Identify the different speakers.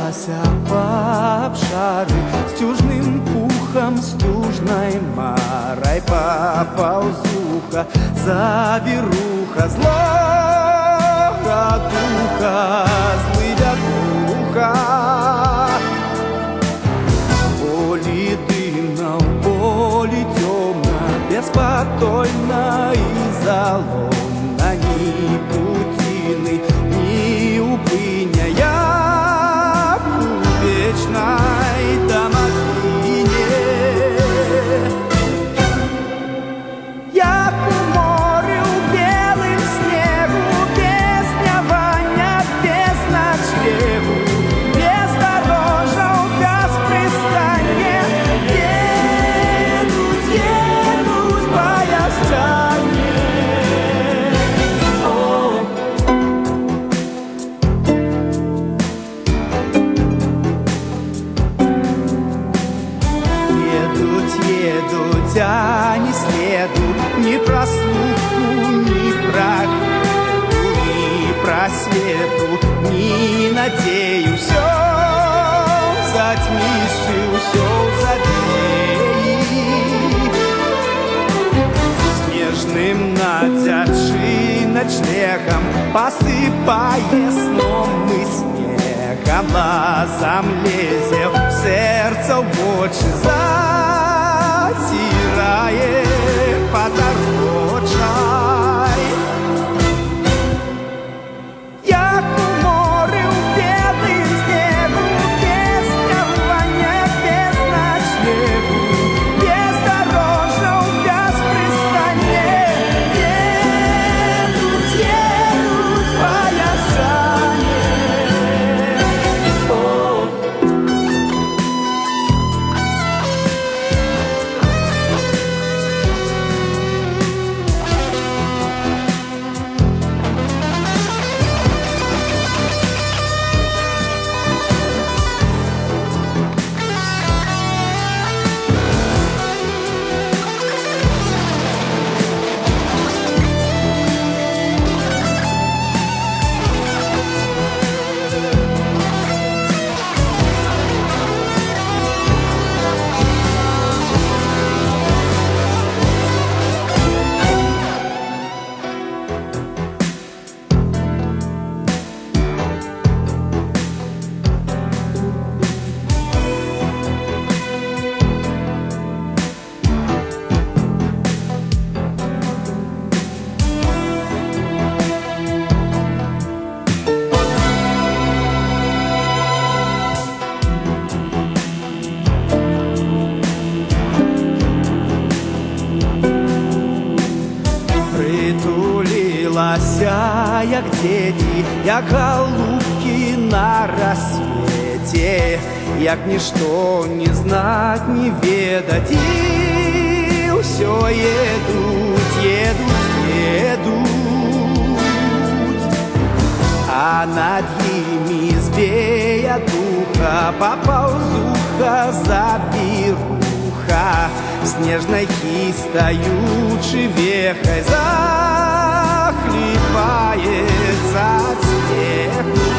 Speaker 1: Пронеслася по обшары стюжным пухом, стужной марой поползуха, завируха злого духа, злыдя духа. Поле дымно, поле темно, беспокойно и заломно, ни путины, ни упыня, я в вечной домовине. Я по морю белым снегу, без дневания, без ночлегу, без дорожек, без пристанья, едут поезжане. Едут, а не следуют ни про слуху, ни про греду, ни про свету, ни надею. Все затмишь, все задеешь. Снежным надятши ночлегом, посыпая сном и снегом, глазом лезет в сердце, в очи затирает подорожай. Я к морю белым снегу, без дневания, без ночлегу, без дорожек, без пристанья, едут поезжане. Притулилася, як дети, як голубки на рассвете, як ничто не знать, не ведать, и все едут, а над ними сбея духа, поползуха, завируха, снежной кистою вехой захлебается от снега.